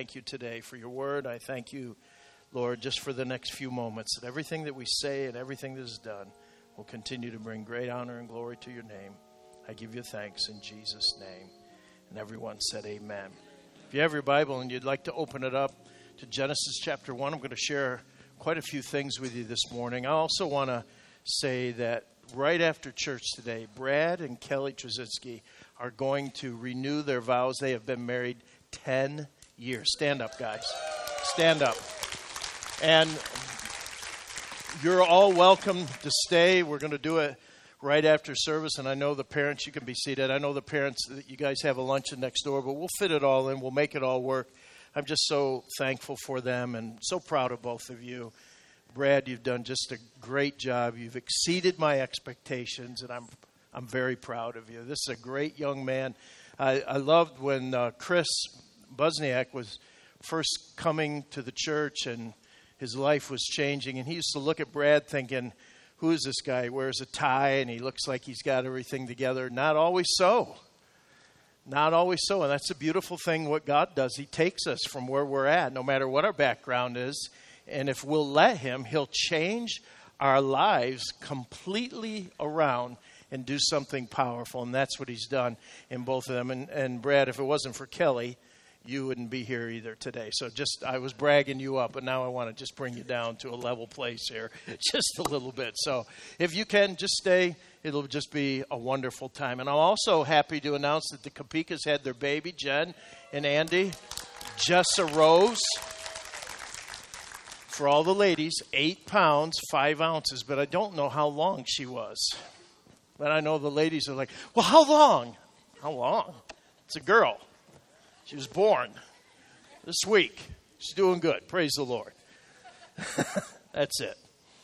thank you today for your word. I thank you, Lord, just for the next few moments, that everything that we say and everything that is done will continue to bring great honor and glory to your name. I give you thanks in Jesus' name. And everyone said amen. If you have your Bible and you'd like to open it up to Genesis chapter 1, I'm going to share quite a few things with you this morning. I also want to say that right after church today, Brad and Kelly Trzynski are going to renew their vows. They have been married 10 years. Stand up, guys. Stand up. And you're all welcome to stay. We're going to do it right after service. And I know the parents, you can be seated. I know the parents, you guys have a luncheon next door, but we'll fit it all in. We'll make it all work. I'm just so thankful for them and so proud of both of you. Brad, you've done just a great job. You've exceeded my expectations, and I'm very proud of you. This is a great young man. I loved when Chris Busniak was first coming to the church and his life was changing. And he used to look at Brad thinking, who is this guy? He wears a tie and he looks like he's got everything together. Not always so. Not always so. And that's a beautiful thing what God does. He takes us from where we're at, no matter what our background is. And if we'll let him, he'll change our lives completely around and do something powerful. And that's what he's done in both of them. And Brad, if it wasn't for Kelly, you wouldn't be here either today. So I was bragging you up, but now I want to just bring you down to a level place here, just a little bit. So if you can, just stay. It'll just be a wonderful time. And I'm also happy to announce that the Kapikas had their baby, Jen and Andy. Jessa Rose. For all the ladies, 8 pounds, 5 ounces, but I don't know how long she was. But I know the ladies are like, well, how long? How long? It's a girl. She was born this week. She's doing good. Praise the Lord. That's it.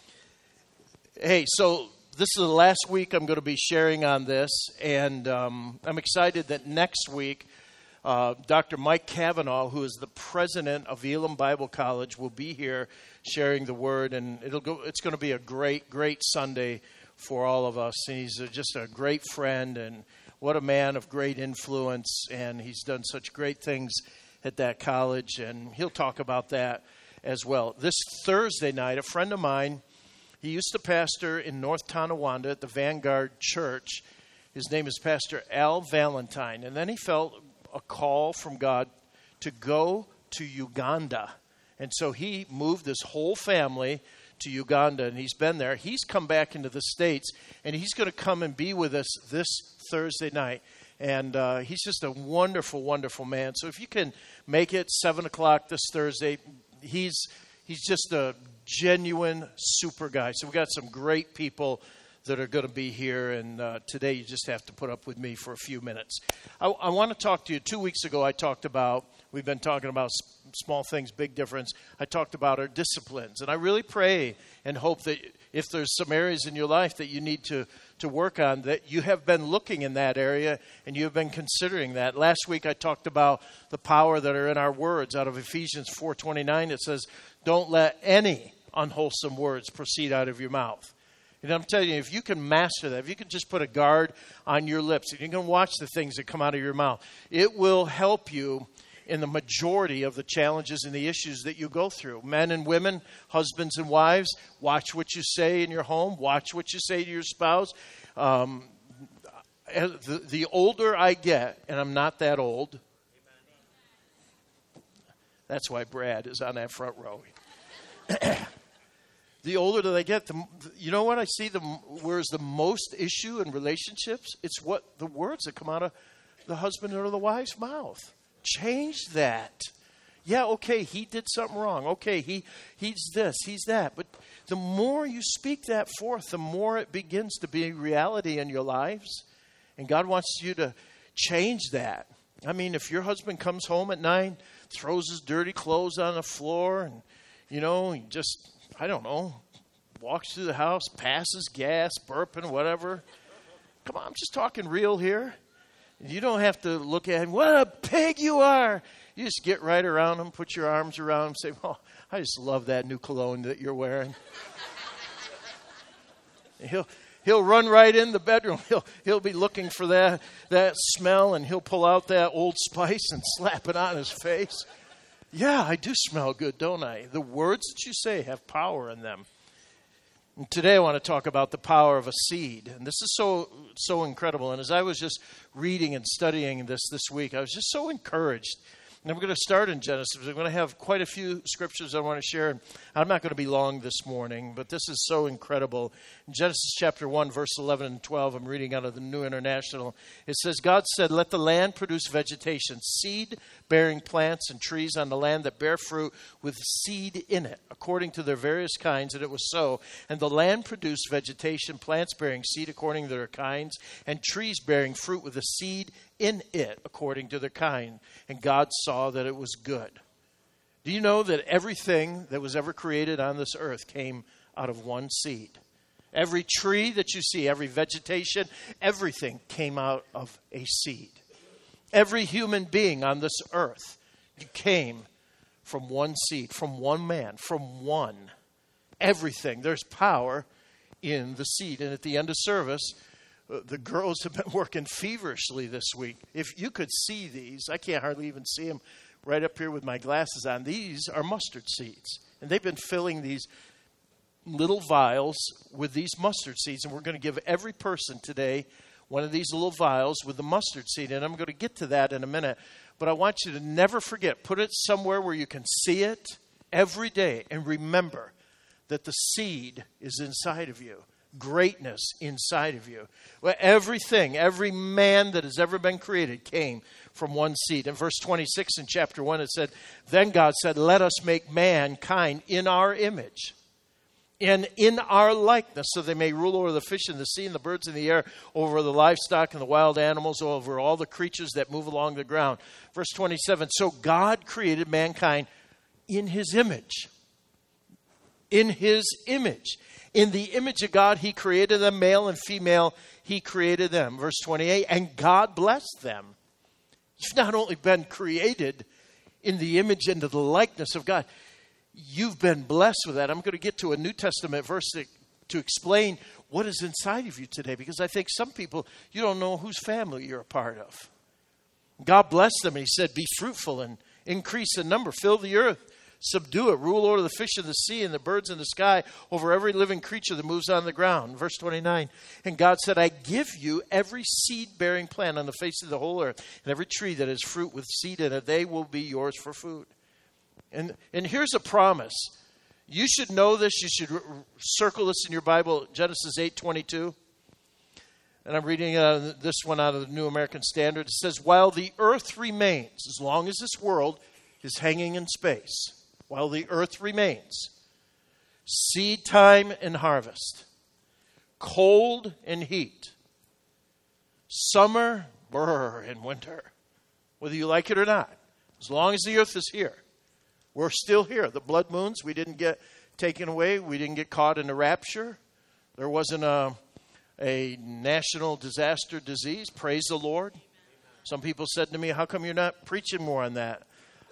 Hey, so this is the last week I'm going to be sharing on this, and I'm excited that next week Dr. Mike Cavanaugh, who is the president of Elam Bible College, will be here sharing the word, and it's going to be a great, great Sunday for all of us. And he's just a great friend, and what a man of great influence, and he's done such great things at that college, and he'll talk about that as well. This Thursday night, a friend of mine, he used to pastor in North Tonawanda at the Vanguard Church. His name is Pastor Al Valentine, and then he felt a call from God to go to Uganda. And so he moved his whole family to Uganda, and he's been there. He's come back into the States, and he's going to come and be with us this Thursday night. And he's just a wonderful, wonderful man. So if you can make it 7 o'clock this Thursday, he's just a genuine super guy. So we've got some great people that are going to be here, and today you just have to put up with me for a few minutes. I want to talk to you. 2 weeks ago we've been talking about small things, big difference. I talked about our disciplines, and I really pray and hope that if there's some areas in your life that you need to work on, that you have been looking in that area and you have been considering that. Last week I talked about the power that are in our words. Out of Ephesians 4:29, it says, don't let any unwholesome words proceed out of your mouth. And I'm telling you, if you can master that, if you can just put a guard on your lips, if you can watch the things that come out of your mouth, it will help you in the majority of the challenges and the issues that you go through. Men and women, husbands and wives, watch what you say in your home. Watch what you say to your spouse. The older I get, and I'm not that old, that's why Brad is on that front row. The older that I get, you know what I see? Where's the most issue in relationships? It's what the words that come out of the husband or the wife's mouth. Change that. Yeah, okay, he did something wrong. Okay, he's this, he's that. But the more you speak that forth, the more it begins to be reality in your lives. And God wants you to change that. I mean, if your husband comes home at 9, throws his dirty clothes on the floor, and, he just, I don't know, walks through the house, passes gas, burping, whatever. Come on, I'm just talking real here. You don't have to look at him, what a pig you are. You just get right around him, put your arms around him, and say, well, I just love that new cologne that you're wearing. He'll run right in the bedroom. He'll be looking for that smell, and he'll pull out that Old Spice and slap it on his face. Yeah, I do smell good, don't I? The words that you say have power in them. And today I want to talk about the power of a seed. And this is so incredible. And as I was just reading and studying this week, I was just so encouraged. And I'm going to start in Genesis. I'm going to have quite a few scriptures I want to share. And I'm not going to be long this morning, but this is so incredible. In Genesis chapter 1, verse 11 and 12, I'm reading out of the New International. It says, God said, let the land produce vegetation, seed-bearing plants and trees on the land that bear fruit with seed in it, according to their various kinds, and it was so. And the land produced vegetation, plants bearing seed according to their kinds, and trees bearing fruit with a seed in it according to their kind. And God saw that it was good. Do you know that everything that was ever created on this earth came out of one seed? Every tree that you see, every vegetation, everything came out of a seed. Every human being on this earth came from one seed, from one man, from one. Everything. There's power in the seed. And at the end of service, the girls have been working feverishly this week. If you could see these, I can't hardly even see them right up here with my glasses on. These are mustard seeds. And they've been filling these little vials with these mustard seeds. And we're going to give every person today one of these little vials with the mustard seed. And I'm going to get to that in a minute. But I want you to never forget, put it somewhere where you can see it every day. And remember that the seed is inside of you. Greatness inside of you. Well, everything, every man that has ever been created came from one seed. In verse 26 in chapter 1, it said, then God said, let us make mankind in our image and in our likeness, so they may rule over the fish in the sea and the birds in the air, over the livestock and the wild animals, over all the creatures that move along the ground. Verse 27, so God created mankind in his image. In his image. In the image of God, he created them, male and female, he created them. Verse 28, and God blessed them. You've not only been created in the image and the likeness of God, you've been blessed with that. I'm going to get to a New Testament verse to explain what is inside of you today, because I think some people, you don't know whose family you're a part of. God blessed them, and he said, be fruitful and increase in number, fill the earth. Subdue it, rule over the fish of the sea and the birds in the sky, over every living creature that moves on the ground. Verse 29, and God said, I give you every seed-bearing plant on the face of the whole earth, and every tree that has fruit with seed in it, they will be yours for food. And here's a promise. You should know this. You should circle this in your Bible, Genesis 8:22. And I'm reading this one out of the New American Standard. It says, while the earth remains, as long as this world is hanging in space, while the earth remains, seed time and harvest, cold and heat, summer and winter, whether you like it or not, as long as the earth is here, we're still here. The blood moons, we didn't get taken away. We didn't get caught in the rapture. There wasn't a national disaster disease. Praise the Lord. Some people said to me, how come you're not preaching more on that?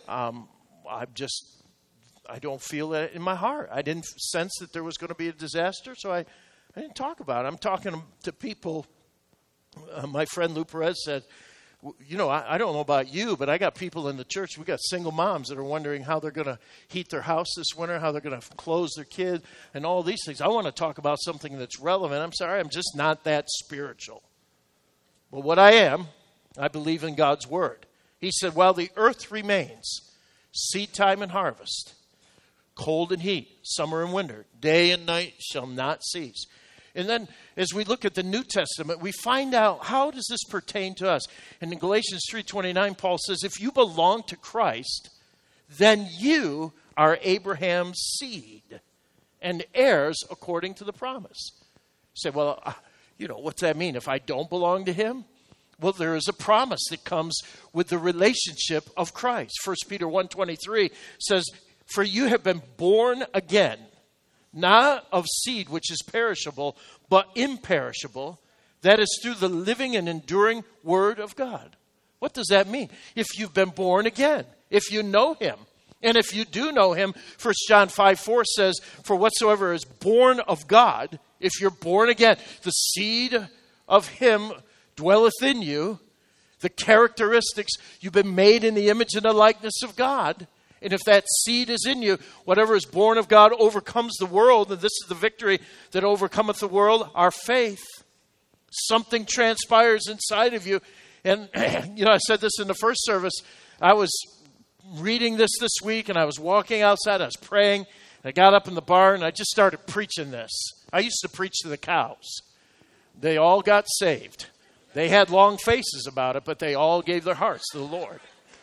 I don't feel that in my heart. I didn't sense that there was going to be a disaster, so I didn't talk about it. I'm talking to people. My friend Lou Perez said, I don't know about you, but I got people in the church. We got single moms that are wondering how they're going to heat their house this winter, how they're going to clothe their kid, and all these things. I want to talk about something that's relevant. I'm sorry, I'm just not that spiritual. But what I am, I believe in God's word. He said, while the earth remains, seed time and harvest, cold and heat, summer and winter, day and night shall not cease. And then as we look at the New Testament, we find out, how does this pertain to us? And in Galatians 3:29, Paul says, if you belong to Christ, then you are Abraham's seed and heirs according to the promise. You say, well, what's that mean? If I don't belong to him? Well, there is a promise that comes with the relationship of Christ. 1 Peter 1:23 says, for you have been born again, not of seed which is perishable, but imperishable. That is through the living and enduring word of God. What does that mean? If you've been born again, if you know him. And if you do know him, 1 John 5:4 says, for whatsoever is born of God, if you're born again, the seed of him dwelleth in you, the characteristics, you've been made in the image and the likeness of God. And if that seed is in you, whatever is born of God overcomes the world. And this is the victory that overcometh the world, our faith. Something transpires inside of you. And, I said this in the first service. I was reading this week, and I was walking outside. I was praying. I got up in the barn, and I just started preaching this. I used to preach to the cows. They all got saved. They had long faces about it, but they all gave their hearts to the Lord.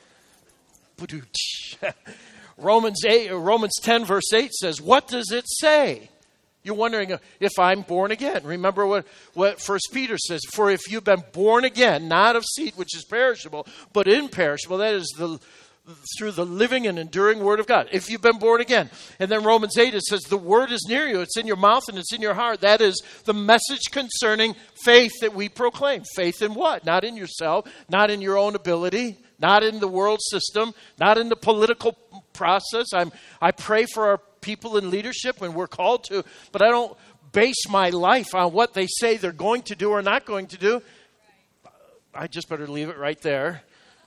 Romans 10, verse 8 says, what does it say? You're wondering if I'm born again. Remember what 1 Peter says, for if you've been born again, not of seed which is perishable, but imperishable, that is through the living and enduring word of God. If you've been born again. And then Romans 8, it says, the word is near you. It's in your mouth and it's in your heart. That is the message concerning faith that we proclaim. Faith in what? Not in yourself, not in your own ability, not in the world system, not in the political process. I pray for our people in leadership when we're called to, but I don't base my life on what they say they're going to do or not going to do. I just better leave it right there.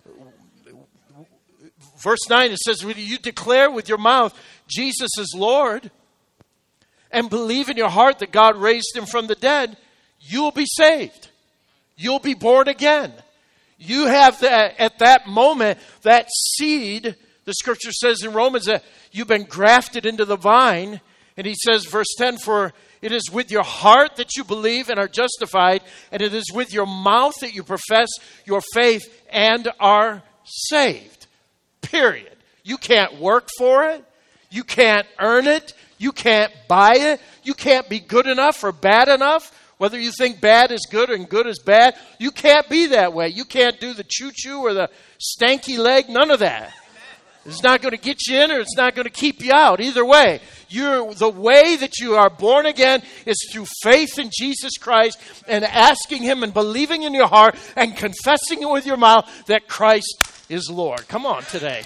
Verse 9, it says, when you declare with your mouth Jesus is Lord and believe in your heart that God raised him from the dead, you'll be saved. You'll be born again. You have at that moment, that seed, the scripture says in Romans that you've been grafted into the vine. And he says, verse 10, for it is with your heart that you believe and are justified, and it is with your mouth that you profess your faith and are saved. Period. You can't work for it. You can't earn it. You can't buy it. You can't be good enough or bad enough. Whether you think bad is good and good is bad, you can't be that way. You can't do the choo-choo or the stanky leg. None of that. It's not going to get you in or it's not going to keep you out. Either way, the way that you are born again is through faith in Jesus Christ and asking him and believing in your heart and confessing it with your mouth that Christ is Lord. Come on today.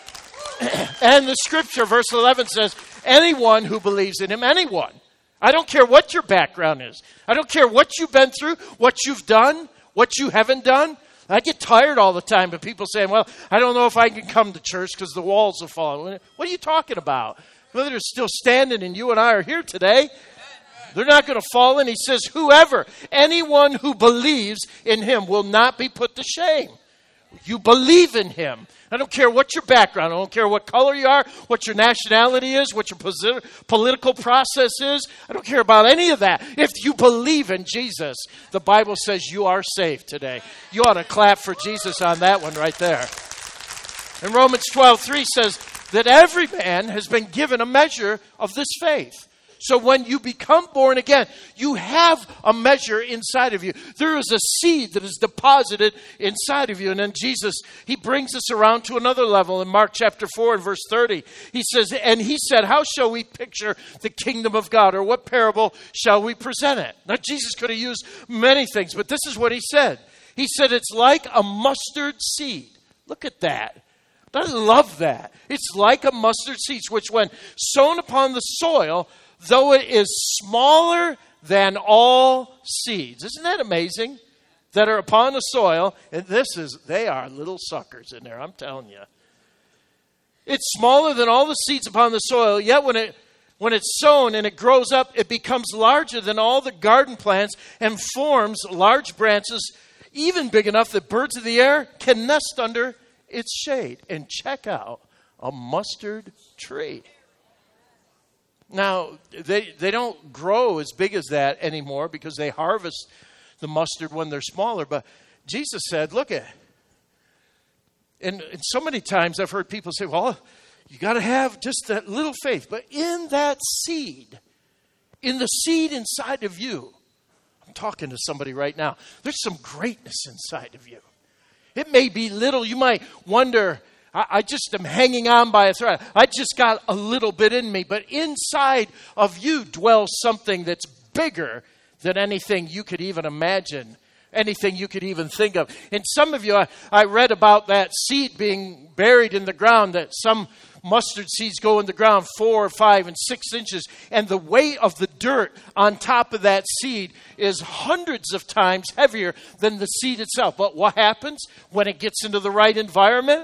And the scripture, verse 11 says, anyone who believes in him, anyone. I don't care what your background is. I don't care what you've been through, what you've done, what you haven't done. I get tired all the time of people saying, well, I don't know if I can come to church because the walls have fallen. What are you talking about? Well, they're still standing and you and I are here today. They're not going to fall. And he says, whoever, anyone who believes in him will not be put to shame. You believe in him. I don't care what your background, I don't care what color you are, what your nationality is, what your political process is. I don't care about any of that. If you believe in Jesus, the Bible says you are saved today. You ought to clap for Jesus on that one right there. And Romans 12:3 says that every man has been given a measure of this faith. So when you become born again, you have a measure inside of you. There is a seed that is deposited inside of you. And then Jesus, he brings us around to another level in Mark chapter 4 and verse 30. He says, and he said, how shall we picture the kingdom of God? Or what parable shall we present it? Now, Jesus could have used many things, but this is what he said. He said, it's like a mustard seed. Look at that. I love that. It's like a mustard seed, which when sown upon the soil, though it is smaller than all seeds. Isn't that amazing? That are upon the soil. And they are little suckers in there, I'm telling you. It's smaller than all the seeds upon the soil. Yet when it's sown and it grows up, it becomes larger than all the garden plants and forms large branches, even big enough that birds of the air can nest under its shade. And check out a mustard tree. Now, they don't grow as big as that anymore because they harvest the mustard when they're smaller. But Jesus said, look at, and so many times I've heard people say, well, you got to have just that little faith. But in that seed, in the seed inside of you, I'm talking to somebody right now, there's some greatness inside of you. It may be little. You might wonder, I just am hanging on by a thread. I just got a little bit in me. But inside of you dwells something that's bigger than anything you could even imagine, anything you could even think of. And some of you, I read about that seed being buried in the ground, that some mustard seeds go in the ground 4, 5, and 6 inches. And the weight of the dirt on top of that seed is hundreds of times heavier than the seed itself. But what happens when it gets into the right environment?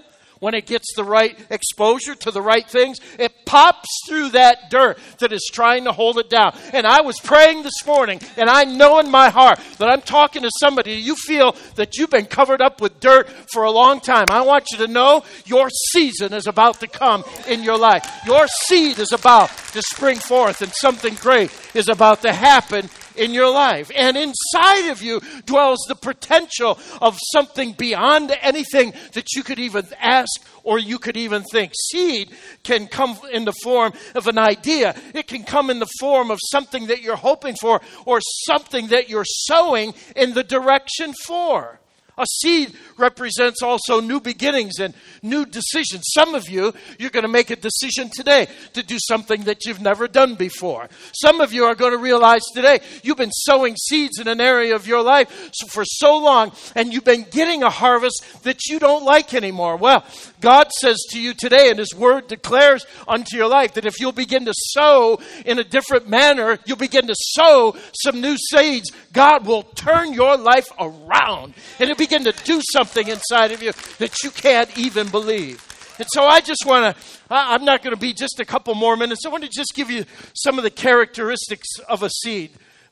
when it gets the right exposure to the right things, it pops through that dirt that is trying to hold it down. And I was praying this morning, and I know in my heart that I'm talking to somebody. You feel that you've been covered up with dirt for a long time. I want you to know your season is about to come in your life. Your seed is about to spring forth, and something great is about to happen in your life. And inside of you dwells the potential of something beyond anything that you could even ask or you could even think. Seed can come in the form of an idea. It can come in the form of something that you're hoping for or something that you're sowing in the direction for. A seed represents also new beginnings and new decisions. Some of you, you're going to make a decision today to do something that you've never done before. Some of you are going to realize today you've been sowing seeds in an area of your life for so long, and you've been getting a harvest that you don't like anymore. Well, God says to you today, and His Word declares unto your life, that if you'll begin to sow in a different manner, you'll begin to sow some new seeds, God will turn your life around. And it'll begin to do something inside of you that you can't even believe. And so I just want to, I'm not going to be just a couple more minutes. I want to just give you some of the characteristics of a seed.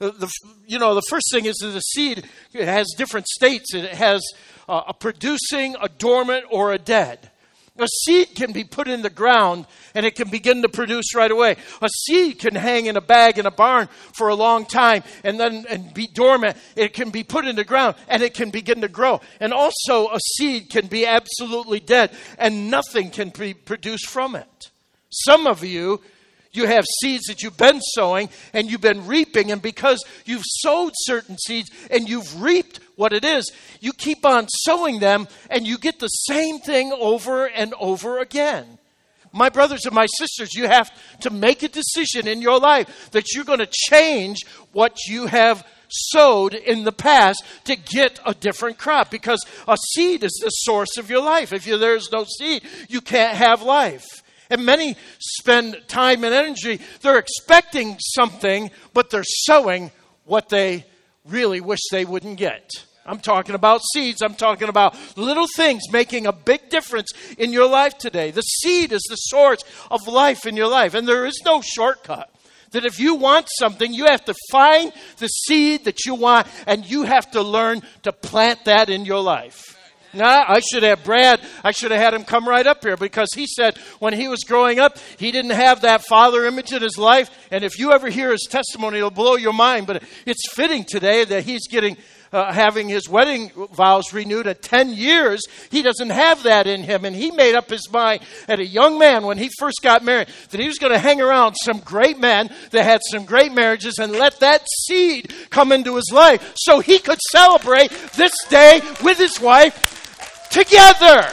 The first thing is that a seed, it has different states. It has a producing, a dormant, or a dead. A seed can be put in the ground and it can begin to produce right away. A seed can hang in a bag in a barn for a long time and be dormant. It can be put in the ground and it can begin to grow. And also a seed can be absolutely dead and nothing can be produced from it. Some of you have seeds that you've been sowing and you've been reaping, and because you've sowed certain seeds and you've reaped what it is, you keep on sowing them and you get the same thing over and over again. My brothers and my sisters, you have to make a decision in your life that you're going to change what you have sowed in the past to get a different crop, because a seed is the source of your life. If there's no seed, you can't have life. And many spend time and energy, they're expecting something, but they're sowing what they really wish they wouldn't get. I'm talking about seeds. I'm talking about little things making a big difference in your life today. The seed is the source of life in your life, and there is no shortcut. That if you want something, you have to find the seed that you want, and you have to learn to plant that in your life. Now, I should have had him come right up here, because he said when he was growing up, he didn't have that father image in his life. And if you ever hear his testimony, it'll blow your mind. But it's fitting today that he's having his wedding vows renewed at 10 years. He doesn't have that in him. And he made up his mind at a young man when he first got married that he was going to hang around some great men that had some great marriages and let that seed come into his life so he could celebrate this day with his wife together.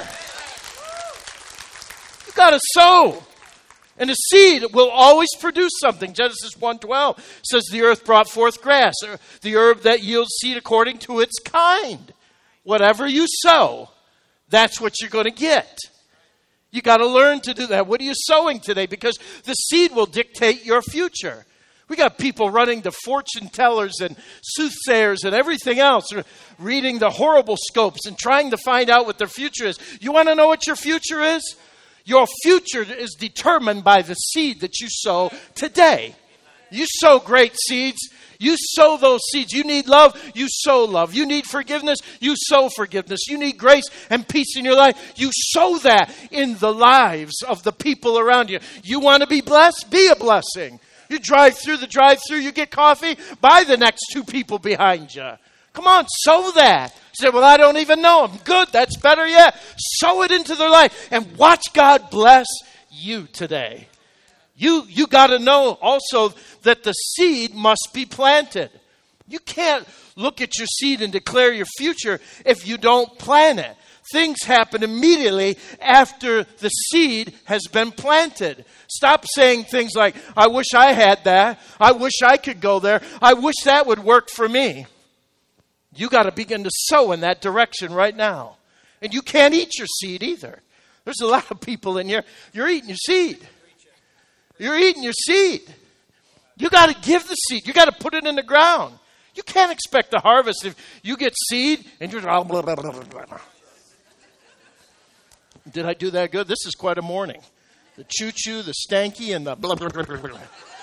You got to sow. And the seed will always produce something. Genesis 1:12 says the earth brought forth grass, or the herb that yields seed according to its kind. Whatever you sow, that's what you're going to get. You got to learn to do that. What are you sowing today? Because the seed will dictate your future. We got people running to fortune tellers and soothsayers and everything else, reading the horrible scopes and trying to find out what their future is. You want to know what your future is? Your future is determined by the seed that you sow today. You sow great seeds. You sow those seeds. You need love. You sow love. You need forgiveness. You sow forgiveness. You need grace and peace in your life. You sow that in the lives of the people around you. You want to be blessed? Be a blessing. You drive through the drive-through, you get coffee, buy the next two people behind you. Come on, sow that. You say, well, I don't even know them. Good, that's better yet. Sow it into their life and watch God bless you today. You got to know also that the seed must be planted. You can't look at your seed and declare your future if you don't plant it. Things happen immediately after the seed has been planted. Stop saying things like, I wish I had that. I wish I could go there. I wish that would work for me. You got to begin to sow in that direction right now. And you can't eat your seed either. There's a lot of people in here. You're eating your seed. You're eating your seed. You got to give the seed. You got to put it in the ground. You can't expect a harvest if you get seed and you're blah, blah, blah, blah, blah. Did I do that good? This is quite a morning. The choo-choo, the stanky, and the blah, blah, blah, blah, blah.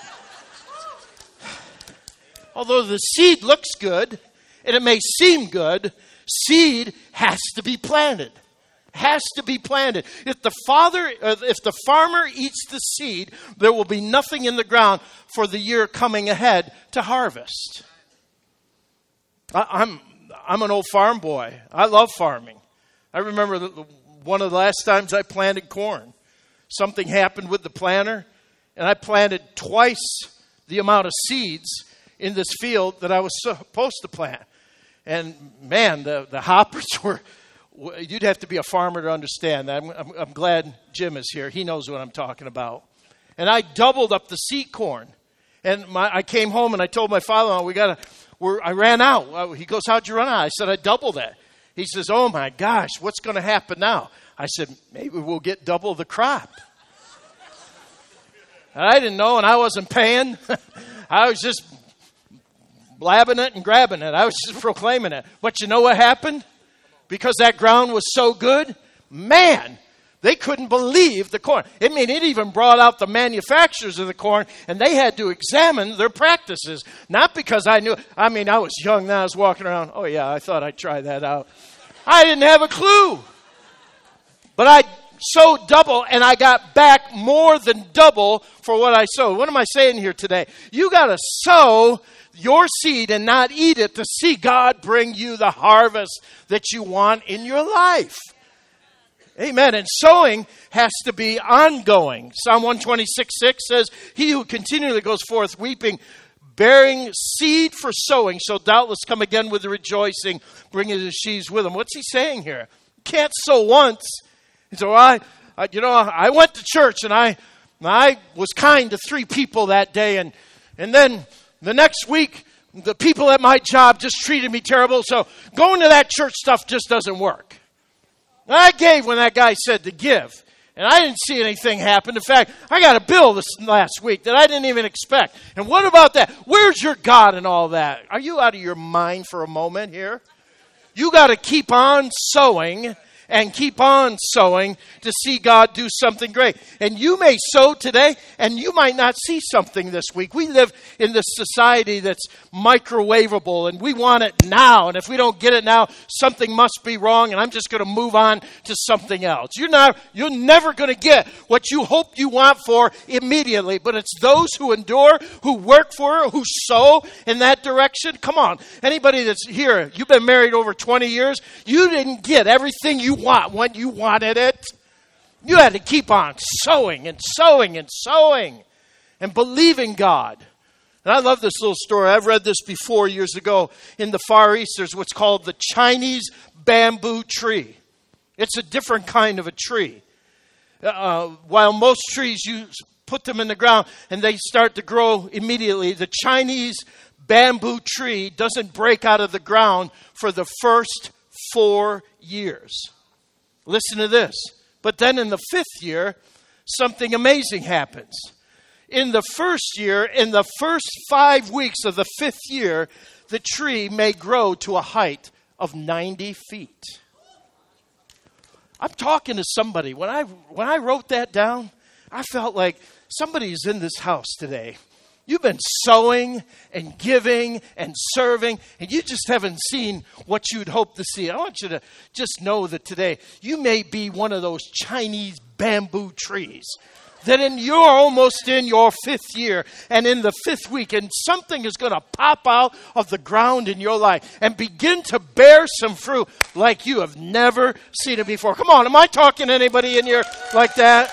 Although the seed looks good, and it may seem good, seed has to be planted. Has to be planted. If the farmer eats the seed, there will be nothing in the ground for the year coming ahead to harvest. I'm an old farm boy. I love farming. I remember one of the last times I planted corn. Something happened with the planter, and I planted twice the amount of seeds in this field that I was supposed to plant. And man, the hoppers were, you'd have to be a farmer to understand that. I'm glad Jim is here. He knows what I'm talking about. And I doubled up the seed corn. And I came home and I told my father-in-law, I ran out. He goes, how'd you run out? I said, I doubled that. He says, oh my gosh, what's going to happen now? I said, maybe we'll get double the crop. And I didn't know, and I wasn't paying. I was just blabbing it and grabbing it. I was just proclaiming it. But you know what happened? Because that ground was so good, man, they couldn't believe the corn. I mean, it even brought out the manufacturers of the corn, and they had to examine their practices. Not because I knew. I mean, I was young then. I was walking around. Oh, yeah, I thought I'd try that out. I didn't have a clue. But I sowed double, and I got back more than double for what I sowed. What am I saying here today? You got to sow your seed and not eat it to see God bring you the harvest that you want in your life. Amen. And sowing has to be ongoing. Psalm 126:6 says, he who continually goes forth weeping, bearing seed for sowing, shall doubtless come again with the rejoicing, bringing his sheaves with him. What's he saying here? You can't sow once. And so I went to church and I was kind to 3 people that day. And then the next week, the people at my job just treated me terrible. So going to that church stuff just doesn't work. And I gave when that guy said to give. And I didn't see anything happen. In fact, I got a bill this last week that I didn't even expect. And what about that? Where's your God in all that? Are you out of your mind for a moment here? You got to keep on sowing and keep on sowing to see God do something great. And you may sow today, and you might not see something this week. We live in this society that's microwavable, and we want it now. And if we don't get it now, something must be wrong, and I'm just going to move on to something else. You're never going to get what you hope you want for immediately. But it's those who endure, who work for it, who sow in that direction. Come on. Anybody that's here, you've been married over 20 years, you didn't get everything you want when you wanted it. You had to keep on sowing and sowing and sowing and believing God. And I love this little story. I've read this before years ago. In the Far East, there's what's called the Chinese bamboo tree. It's a different kind of a tree. While most trees, you put them in the ground and they start to grow immediately, the Chinese bamboo tree doesn't break out of the ground for the first 4 years. Listen to this. But then in the 5th year, something amazing happens. In the first year, in the first 5 weeks of the 5th year, the tree may grow to a height of 90 feet. I'm talking to somebody. When I wrote that down, I felt like somebody's in this house today. You've been sowing and giving and serving, and you just haven't seen what you'd hope to see. I want you to just know that today you may be one of those Chinese bamboo trees that you're almost in your 5th year and in the 5th week, and something is going to pop out of the ground in your life and begin to bear some fruit like you have never seen it before. Come on, am I talking to anybody in here like that?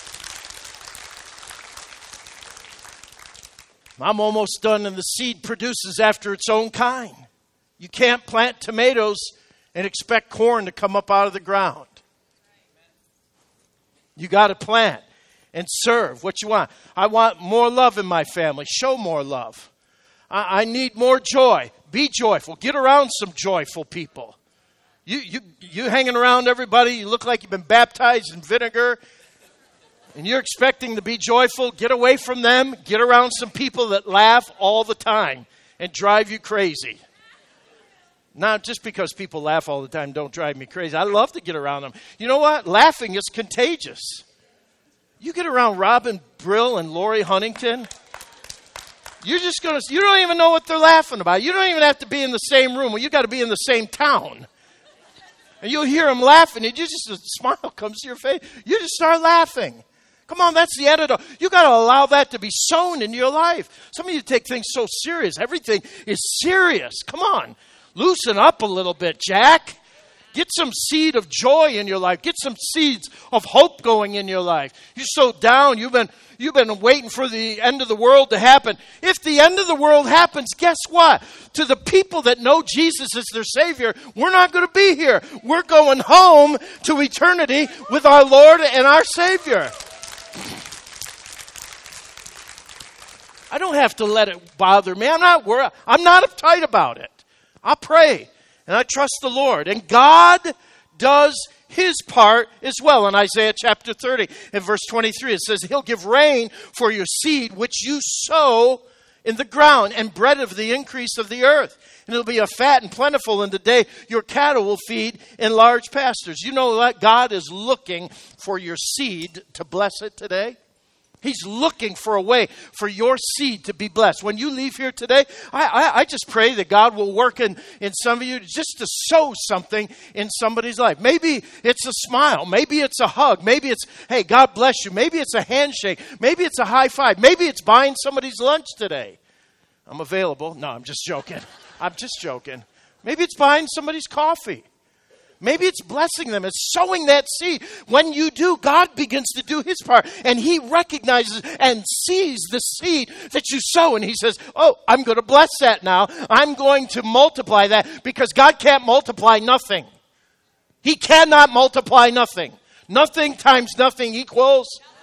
I'm almost done, and the seed produces after its own kind. You can't plant tomatoes and expect corn to come up out of the ground. You got to plant and serve what you want. I want more love in my family. Show more love. I need more joy. Be joyful. Get around some joyful people. You hanging around everybody, you look like you've been baptized in vinegar, and you're expecting to be joyful. Get away from them. Get around some people that laugh all the time and drive you crazy. Not just because people laugh all the time, don't drive me crazy. I love to get around them. You know what? Laughing is contagious. You get around Robin Brill and Lori Huntington, you don't even know what they're laughing about. You don't even have to be in the same room. Well, you got to be in the same town. And you'll hear them laughing, and a smile comes to your face. You just start laughing. Come on, that's the editor. You got to allow that to be sown in your life. Some of you take things so serious. Everything is serious. Come on. Loosen up a little bit, Jack. Get some seed of joy in your life. Get some seeds of hope going in your life. You're so down. You've been waiting for the end of the world to happen. If the end of the world happens, guess what? To the people that know Jesus as their Savior, we're not going to be here. We're going home to eternity with our Lord and our Savior. I don't have to let it bother me. I'm not worried. I'm not uptight about it. I pray and I trust the Lord. And God does His part as well. In Isaiah chapter 30 and verse 23, it says, He'll give rain for your seed, which you sow in the ground, and bread of the increase of the earth. And it'll be a fat and plentiful in the day your cattle will feed in large pastures. You know what? God is looking for your seed to bless it today. He's looking for a way for your seed to be blessed. When you leave here today, I just pray that God will work in some of you just to sow something in somebody's life. Maybe it's a smile. Maybe it's a hug. Maybe it's, hey, God bless you. Maybe it's a handshake. Maybe it's a high five. Maybe it's buying somebody's lunch today. I'm available. No, I'm just joking. I'm just joking. Maybe it's buying somebody's coffee. Maybe it's blessing them. It's sowing that seed. When you do, God begins to do His part. And He recognizes and sees the seed that you sow. And He says, oh, I'm going to bless that now. I'm going to multiply that, because God can't multiply nothing. He cannot multiply nothing. Nothing times nothing equals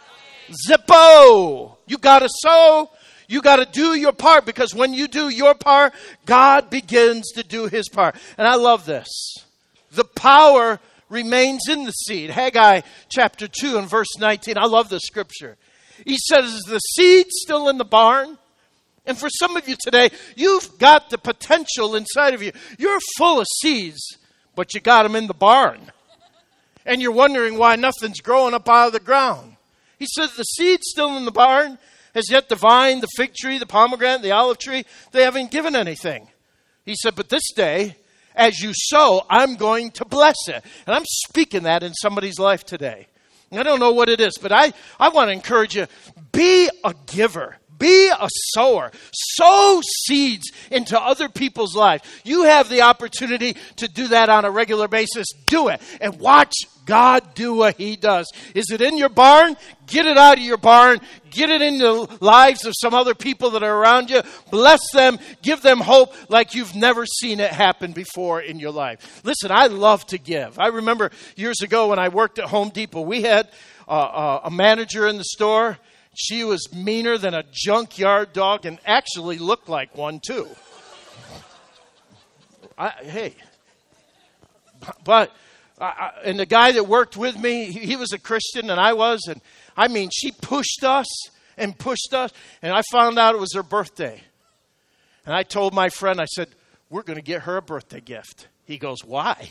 Zippo. You got to sow. You got to do your part, because when you do your part, God begins to do His part. And I love this. The power remains in the seed. Haggai chapter 2 and verse 19. I love this scripture. He says, is the seed still in the barn? And for some of you today, you've got the potential inside of you. You're full of seeds, but you got them in the barn. And you're wondering why nothing's growing up out of the ground. He says, the seed's still in the barn. As yet the vine, the fig tree, the pomegranate, the olive tree, they haven't given anything. He said, but this day, as you sow, I'm going to bless it. And I'm speaking that in somebody's life today. I don't know what it is, but I want to encourage you, be a giver. Be a sower. Sow seeds into other people's lives. You have the opportunity to do that on a regular basis. Do it. And watch God do what He does. Is it in your barn? Get it out of your barn. Get it in the lives of some other people that are around you. Bless them. Give them hope like you've never seen it happen before in your life. Listen, I love to give. I remember years ago when I worked at Home Depot, we had a manager in the store. She was meaner than a junkyard dog and actually looked like one too. And the guy that worked with me, he was a Christian and I was. And I mean, she pushed us. And I found out it was her birthday. And I told my friend, I said, we're going to get her a birthday gift. He goes, why?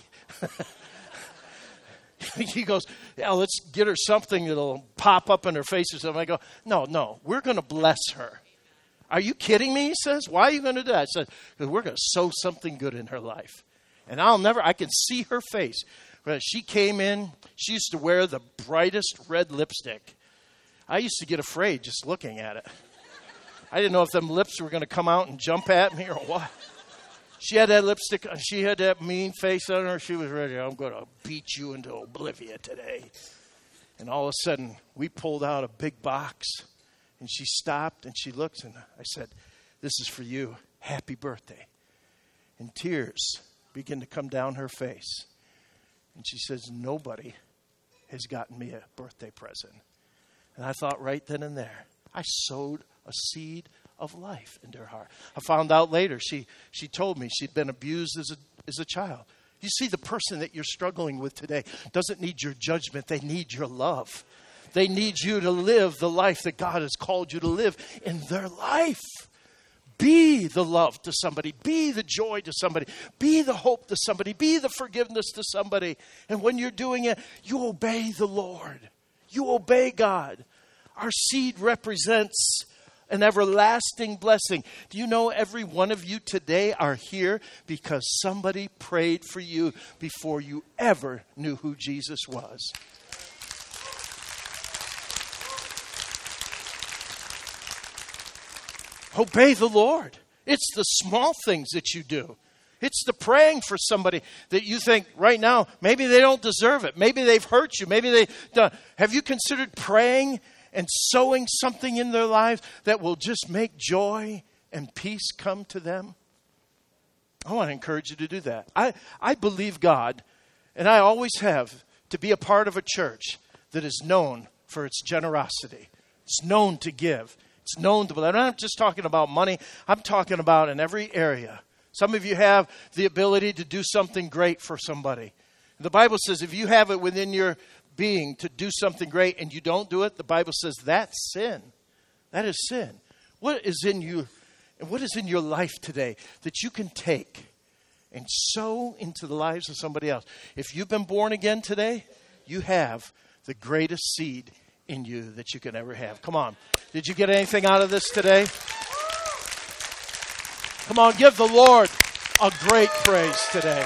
He goes, yeah, let's get her something that'll pop up in her face or something. I go, no, we're going to bless her. Are you kidding me? He says, why are you going to do that? I said, because we're going to sow something good in her life. And I can see her face. When she came in, she used to wear the brightest red lipstick. I used to get afraid just looking at it. I didn't know if them lips were going to come out and jump at me or what. She had that lipstick, she had that mean face on her. She was ready. I'm going to beat you into oblivion today. And all of a sudden, we pulled out a big box. And she stopped and she looked and I said, this is for you. Happy birthday. And tears began to come down her face. And she says, nobody has gotten me a birthday present. And I thought right then and there, I sowed a seed of life into her heart. I found out later, she told me she'd been abused as a child. You see, the person that you're struggling with today doesn't need your judgment. They need your love. They need you to live the life that God has called you to live in their life. Be the love to somebody. Be the joy to somebody. Be the hope to somebody. Be the forgiveness to somebody. And when you're doing it, you obey the Lord. You obey God. Our seed represents an everlasting blessing. Do you know every one of you today are here because somebody prayed for you before you ever knew who Jesus was? Obey the Lord. It's the small things that you do. It's the praying for somebody that you think right now, maybe they don't deserve it. Maybe they've hurt you. Maybe they don't. Have you considered praying and sowing something in their lives that will just make joy and peace come to them? I want to encourage you to do that. I believe God, and I always have, to be a part of a church that is known for its generosity. It's known to give. It's known to, I'm not just talking about money. I'm talking about in every area. Some of you have the ability to do something great for somebody. The Bible says if you have it within your being to do something great and you don't do it, the Bible says that's sin. That is sin. What is in you, and what is in your life today that you can take and sow into the lives of somebody else? If you've been born again today, you have the greatest seed in you that you can ever have. Come on. Did you get anything out of this today? Come on, give the Lord a great praise today.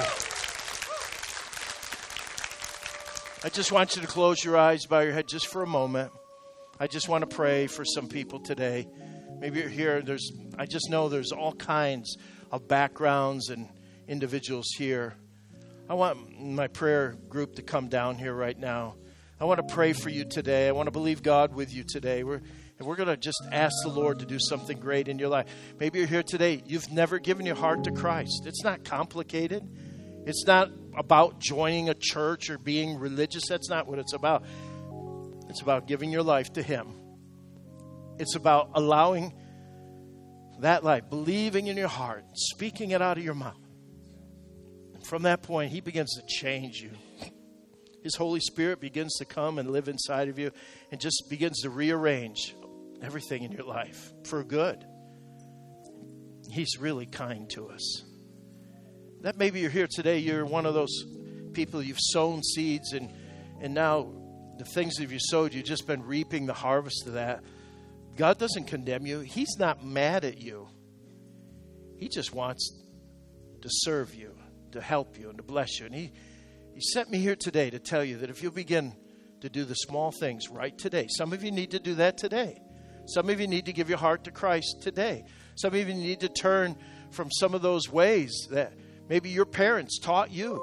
I just want you to close your eyes, bow your head just for a moment. I just want to pray for some people today. Maybe you're here. I just know there's all kinds of backgrounds and individuals here. I want my prayer group to come down here right now. I want to pray for you today. I want to believe God with you today. We're going to just ask the Lord to do something great in your life. Maybe you're here today. You've never given your heart to Christ. It's not complicated. It's not about joining a church or being religious. That's not what it's about. It's about giving your life to Him. It's about allowing that life, believing in your heart, speaking it out of your mouth. And from that point, He begins to change you. His Holy Spirit begins to come and live inside of you and just begins to rearrange everything in your life for good. He's really kind to us. That maybe you're here today, you're one of those people, you've sown seeds and now the things that you sowed, you've just been reaping the harvest of that. God doesn't condemn you. He's not mad at you. He just wants to serve you, to help you, and to bless you. And He sent me here today to tell you that if you begin to do the small things right today, some of you need to do that today. Some of you need to give your heart to Christ today. Some of you need to turn from some of those ways that maybe your parents taught you.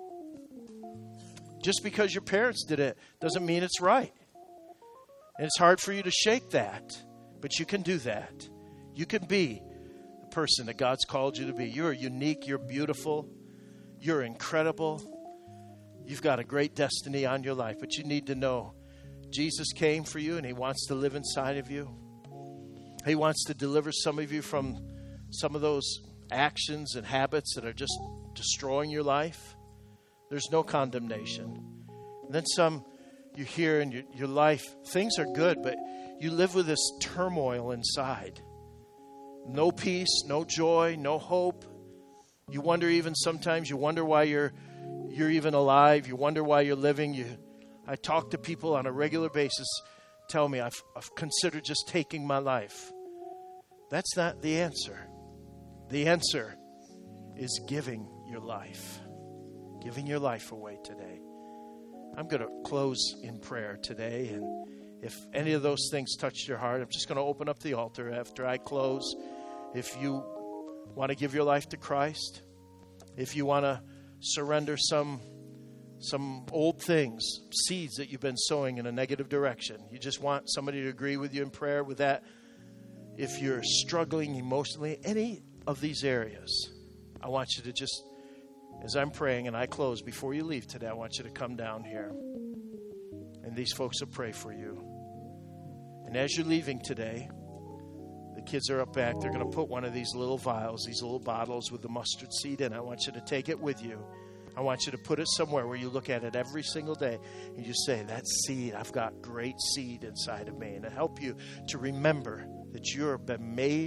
Just because your parents did it doesn't mean it's right. And it's hard for you to shake that, but you can do that. You can be the person that God's called you to be. You're unique. You're beautiful. You're incredible. You've got a great destiny on your life, but you need to know Jesus came for you and He wants to live inside of you. He wants to deliver some of you from some of those actions and habits that are just destroying your life. There's no condemnation. And then some, you're here in your life, things are good, but you live with this turmoil inside. No peace, no joy, no hope. You wonder sometimes why you're even alive. You wonder why you're living. I talk to people on a regular basis, tell me I've considered just taking my life. That's not the answer. The answer is giving your life. Giving your life away today. I'm going to close in prayer today, and if any of those things touched your heart, I'm just going to open up the altar after I close. If you want to give your life to Christ, if you want to surrender some old things, seeds that you've been sowing in a negative direction. You just want somebody to agree with you in prayer with that. If you're struggling emotionally, any of these areas, I want you to just, as I'm praying and I close, before you leave today, I want you to come down here. And these folks will pray for you. And as you're leaving today, the kids are up back. They're going to put one of these little vials, these little bottles with the mustard seed in. I want you to take it with you. I want you to put it somewhere where you look at it every single day and you say, that seed, I've got great seed inside of me. And it'll help you to remember that you've been made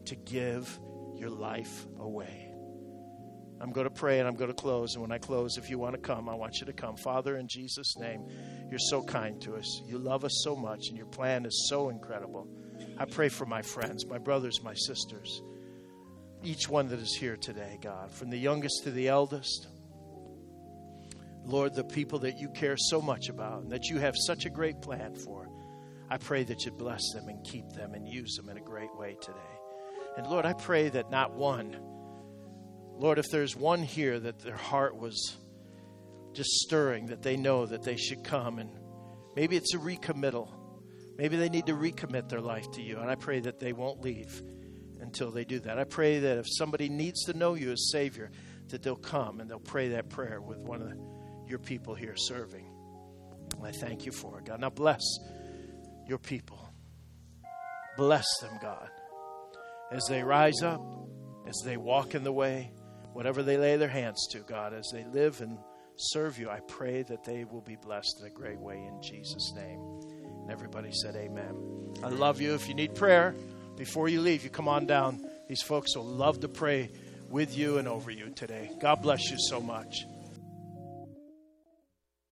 to give your life away. I'm going to pray and I'm going to close. And when I close, if you want to come, I want you to come. Father, in Jesus' name, you're so kind to us. You love us so much, and your plan is so incredible. I pray for my friends, my brothers, my sisters, each one that is here today, God, from the youngest to the eldest. Lord, the people that you care so much about and that you have such a great plan for, I pray that you bless them and keep them and use them in a great way today. And Lord, I pray that not one, Lord, if there's one here that their heart was just stirring, that they know that they should come, and maybe it's a recommittal. Maybe they need to recommit their life to you, and I pray that they won't leave until they do that. I pray that if somebody needs to know you as Savior, that they'll come and they'll pray that prayer with one of your people here serving. And I thank you for it, God. Now bless your people. Bless them, God, as they rise up, as they walk in the way, whatever they lay their hands to, God, as they live and serve you, I pray that they will be blessed in a great way in Jesus' name. And everybody said amen. I love you. If you need prayer, before you leave, you come on down. These folks will love to pray with you and over you today. God bless you so much.